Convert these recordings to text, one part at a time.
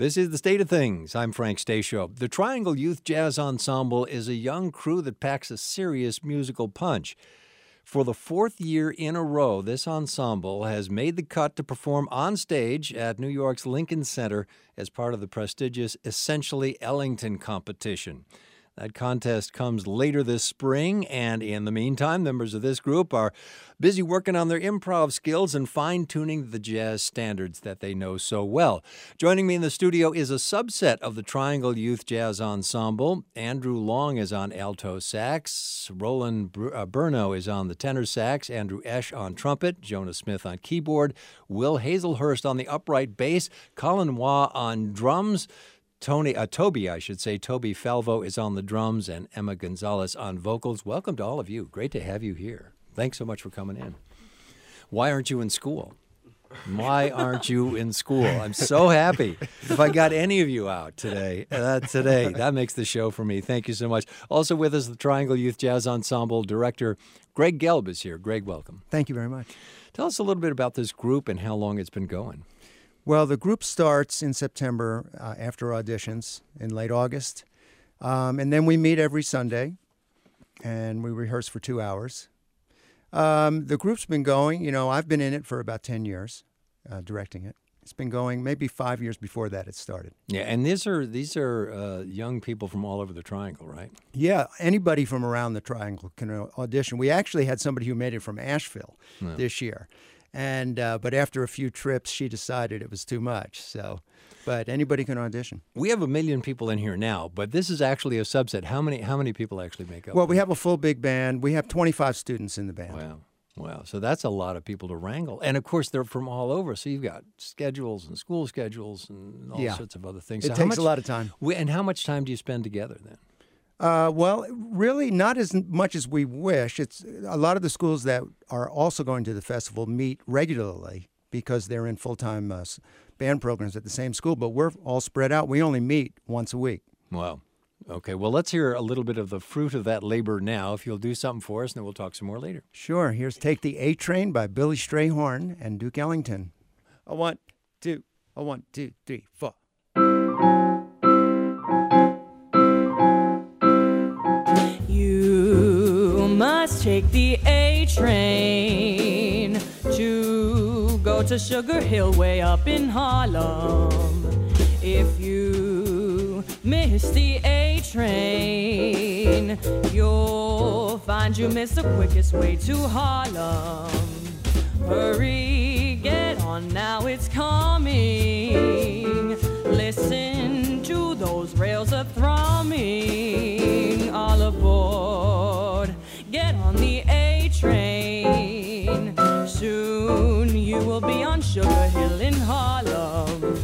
This is The State of Things. I'm Frank Stasio. The Triangle Youth Jazz Ensemble is a young crew that packs a serious musical punch. For the fourth year in a row, this ensemble has made the cut to perform on stage at New York's Lincoln Center as part of the prestigious Essentially Ellington competition. That contest comes later this spring, and in the meantime, members of this group are busy working on their improv skills and fine-tuning the jazz standards that they know so well. Joining me in the studio is a subset of the Triangle Youth Jazz Ensemble. Andrew Long is on alto sax, Roland Burno is on the tenor sax, Andrew Esch on trumpet, Jonah Smith on keyboard, Will Hazelhurst on the upright bass, Colin Waugh on drums, Toby Falvo is on the drums, and Emma Gonzalez on vocals. Welcome to all of you. Great to have you here. Thanks so much for coming in. Why aren't you in school? Why aren't you in school? I'm so happy if I got any of you out today. That makes the show for me. Thank you so much. Also with us, the Triangle Youth Jazz Ensemble director, Greg Gelb, is here. Greg, welcome. Thank you very much. Tell us a little bit about this group and how long it's been going. Well, the group starts in September after auditions in late August. And then we meet every Sunday, and we rehearse for 2 hours. The group's been going, I've been in it for about 10 years, directing it. It's been going maybe 5 years before that it started. Yeah, and these are young people from all over the Triangle, right? Yeah, anybody from around the Triangle can audition. We actually had somebody who made it from Asheville this year. And but after a few trips, she decided it was too much. But anybody can audition. We have 1 million people in here now, but this is actually a subset. How many people actually make up? Well, we have a full big band. We have 25 students in the band. Wow. So that's a lot of people to wrangle. And, of course, they're from all over. So you've got schedules and school schedules and all sorts of other things. It takes a lot of time. And how much time do you spend together then? Well, really not as much as we wish. It's a lot of the schools that are also going to the festival meet regularly because they're in full-time band programs at the same school, but we're all spread out. We only meet once a week. Wow. Okay, well, let's hear a little bit of the fruit of that labor now, if you'll do something for us, and then we'll talk some more later. Sure. Here's Take the A Train by Billy Strayhorn and Duke Ellington. A 1, 2, 3, 4. Must take the A train to go to Sugar Hill way up in Harlem. If you miss the A train, you'll find you miss the quickest way to Harlem. Hurry, get on now, it's coming. Listen to those rails a-thrumming. All aboard, get on the A train. Soon you will be on Sugar Hill in Harlem.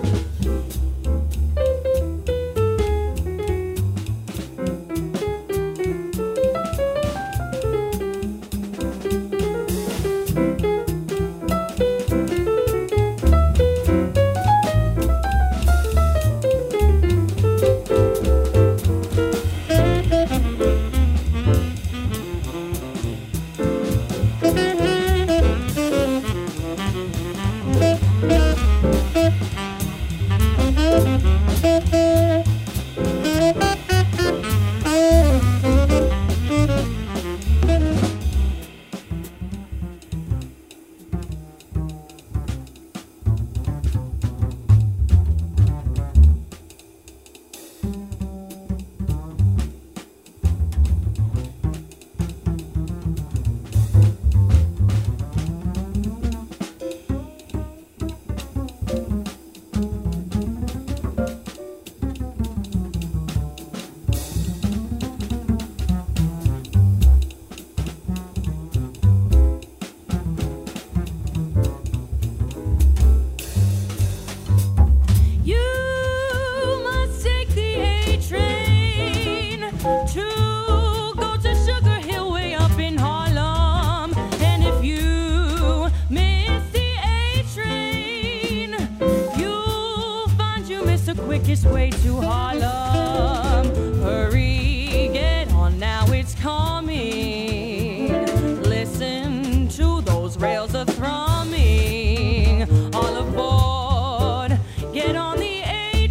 quickest way to Harlem. Hurry, get on now, it's coming. Listen to those rails a thrumming. All aboard, get on the A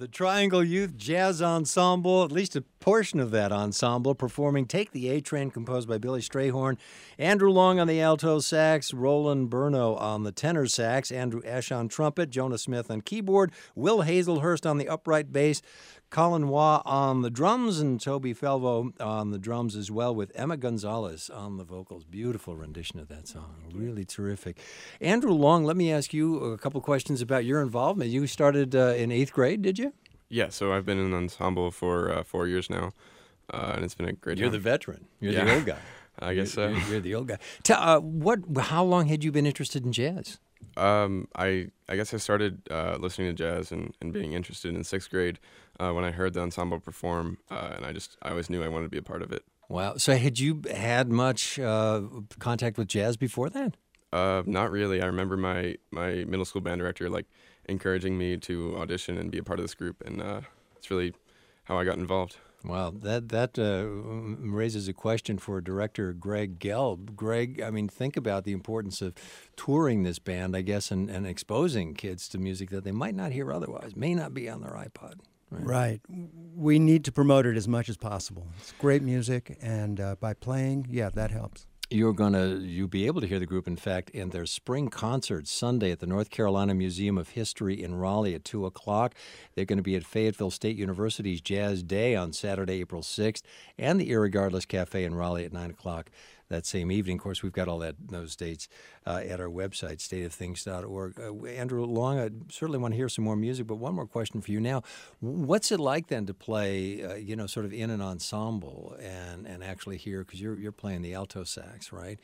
The Triangle Youth Jazz Ensemble, at least a portion of that ensemble, performing Take the A Train, composed by Billy Strayhorn. Andrew Long on the alto sax, Roland Burno on the tenor sax, Andrew Ash on trumpet, Jonah Smith on keyboard, Will Hazelhurst on the upright bass, Colin Waugh on the drums, and Toby Felvo on the drums as well, with Emma Gonzalez on the vocals. Beautiful rendition of that song. Really terrific. Andrew Long, let me ask you a couple questions about your involvement. You started in 8th grade, did you? Yeah, so I've been in an ensemble for 4 years now, and it's been a great time. You're the veteran. You're the old guy. I guess so. You're the old guy. How long had you been interested in jazz? I guess I started listening to jazz and being interested in 6th grade when I heard the ensemble perform, and I always knew I wanted to be a part of it. Wow. So had you had much contact with jazz before that? Not really. I remember my middle school band director encouraging me to audition and be a part of this group, and it's really how I got involved. Wow, that raises a question for director Greg Gelb. Greg, I mean, think about the importance of touring this band, I guess, and exposing kids to music that they might not hear otherwise, may not be on their iPod. Right. We need to promote it as much as possible. It's great music, and by playing, that helps. You'll be able to hear the group, in fact, in their spring concert Sunday at the North Carolina Museum of History in Raleigh at 2 o'clock. They're going to be at Fayetteville State University's Jazz Day on Saturday, April 6th, and the Irregardless Cafe in Raleigh at 9 o'clock that same evening. Of course, we've got all those dates at our website, stateofthings.org. Andrew Long, I certainly want to hear some more music, but one more question for you now. What's it like then to play, sort of in an ensemble and actually hear, because you're playing the alto sax, right?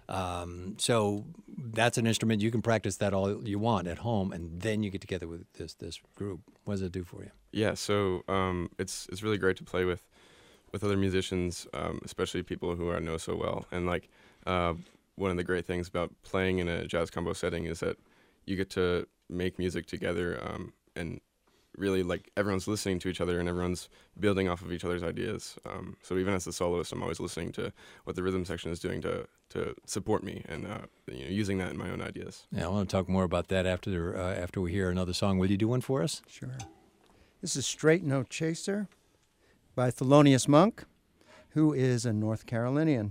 So that's an instrument. You can practice that all you want at home, and then you get together with this group. What does it do for you? Yeah, so it's really great to play with other musicians, especially people who I know so well. And one of the great things about playing in a jazz combo setting is that you get to make music together, and really everyone's listening to each other and everyone's building off of each other's ideas. So even as a soloist, I'm always listening to what the rhythm section is doing to support me and using that in my own ideas. Yeah, I want to talk more about that after we hear another song. Will you do one for us? Sure. This is Straight No Chaser by Thelonious Monk, who is a North Carolinian.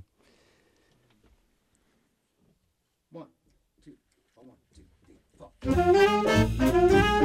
1, 2, 1, 2, 3, 4.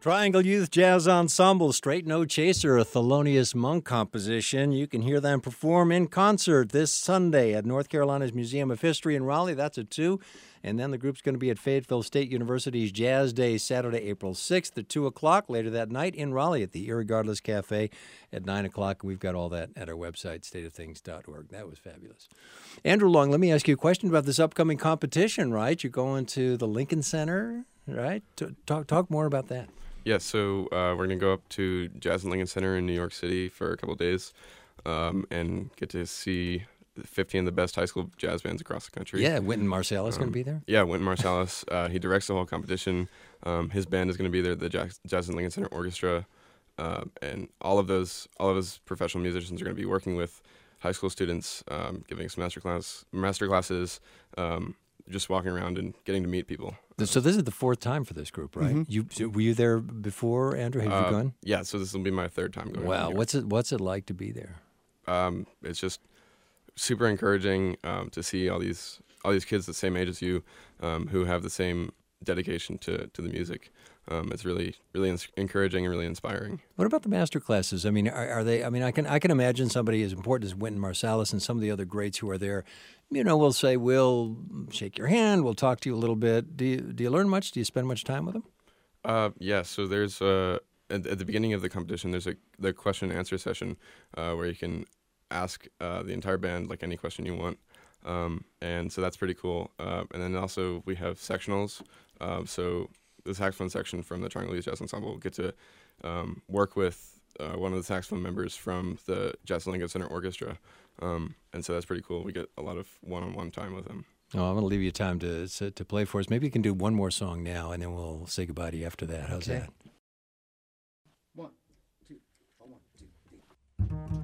Triangle Youth Jazz Ensemble, Straight No Chaser, a Thelonious Monk composition. You can hear them perform in concert this Sunday at North Carolina's Museum of History in Raleigh. That's at 2. And then the group's going to be at Fayetteville State University's Jazz Day, Saturday, April 6th at 2 o'clock. Later that night in Raleigh at the Irregardless Cafe at 9 o'clock. We've got all that at our website, stateofthings.org. That was fabulous. Andrew Long, let me ask you a question about this upcoming competition, right? You're going to the Lincoln Center, right? Talk more about that. Yeah, so we're going to go up to Jazz and Lincoln Center in New York City for a couple of days and get to see 15 of the best high school jazz bands across the country. Yeah, Wynton Marsalis going to be there? Yeah, Wynton Marsalis. He directs the whole competition. His band is going to be there, the Jazz and Lincoln Center Orchestra. And all of his professional musicians are going to be working with high school students, giving some master classes, just walking around and getting to meet people. So this is the 4th time for this group, right? Mm-hmm. Were you there before, Andrew? Have you gone? Yeah, so this will be my 3rd time going. Wow, what's it like to be there? It's just super encouraging to see all these kids the same age as you, who have the same dedication to the music. It's really encouraging and really inspiring. What about the master classes? I mean, are they? I mean, I can imagine somebody as important as Wynton Marsalis and some of the other greats who are there. You know, we'll say we'll shake your hand, we'll talk to you a little bit. Do you learn much? Do you spend much time with them? Yeah. So there's at the beginning of the competition, there's the question and answer session where you can ask the entire band like any question you want. And so that's pretty cool. And then also we have sectionals. So the saxophone section from the Triangle Youth Jazz Ensemble will get to work with one of the saxophone members from the Jazz and Lincoln Center Orchestra. And so that's pretty cool. We get a lot of one-on-one time with them. Oh, I'm going to leave you time to play for us. Maybe you can do one more song now, and then we'll say goodbye to you after that. How's that? 1, 2, 1, 2, 3.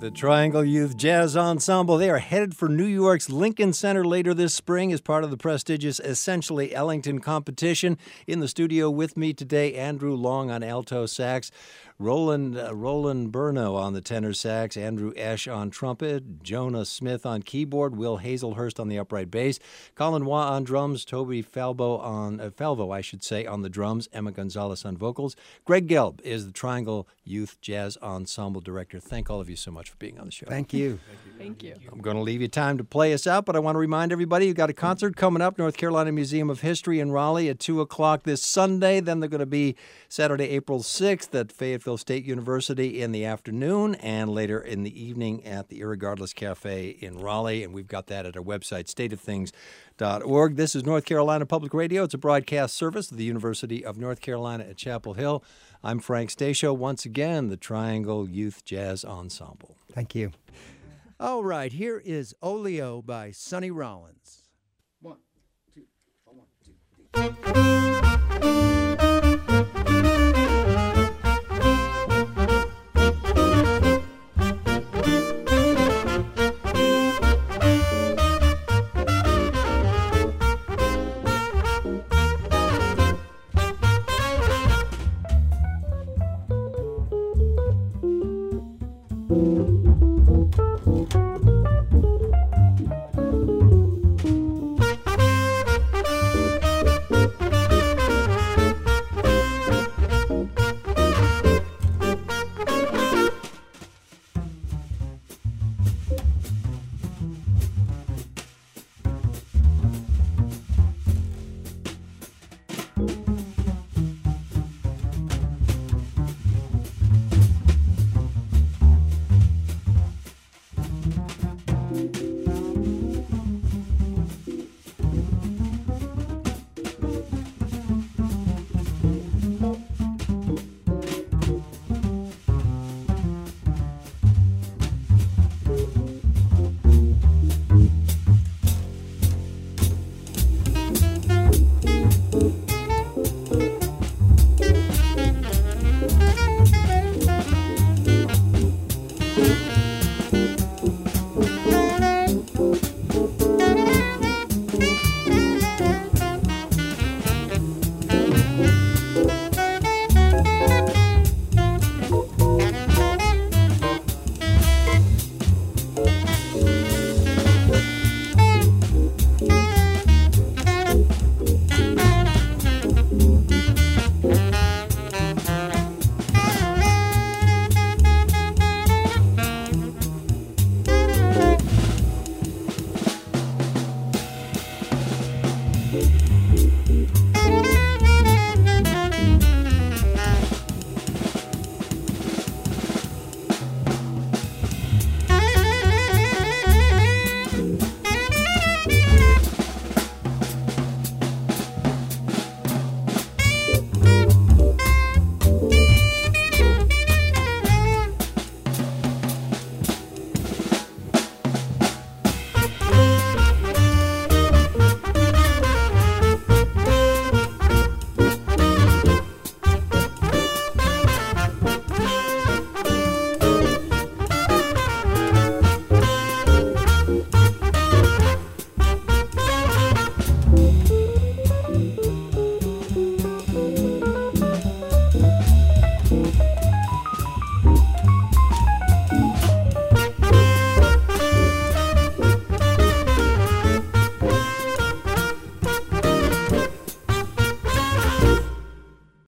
The Triangle Youth Jazz Ensemble. They are headed for New York's Lincoln Center later this spring as part of the prestigious Essentially Ellington competition. In the studio with me today, Andrew Long on alto sax, Roland Burno on the tenor sax, Andrew Esch on trumpet, Jonah Smith on keyboard, Will Hazelhurst on the upright bass, Colin Waugh on drums, Toby Falvo on the drums, Emma Gonzalez on vocals. Greg Gelb is the Triangle Youth Jazz Ensemble director. Thank all of you so much for being on the show. Thank you. Thank you. I'm going to leave you time to play us out, but I want to remind everybody you've got a concert coming up, North Carolina Museum of History in Raleigh at 2 o'clock this Sunday. Then they're going to be Saturday, April 6th at Fayetteville State University in the afternoon, and later in the evening at the Irregardless Cafe in Raleigh. And we've got that at our website, stateofthings.org. This is North Carolina Public Radio. It's a broadcast service of the University of North Carolina at Chapel Hill. I'm Frank Stasio. Once again, the Triangle Youth Jazz Ensemble. Thank you. All right, here is Oleo by Sonny Rollins. 1, 2, 1, 2, 3.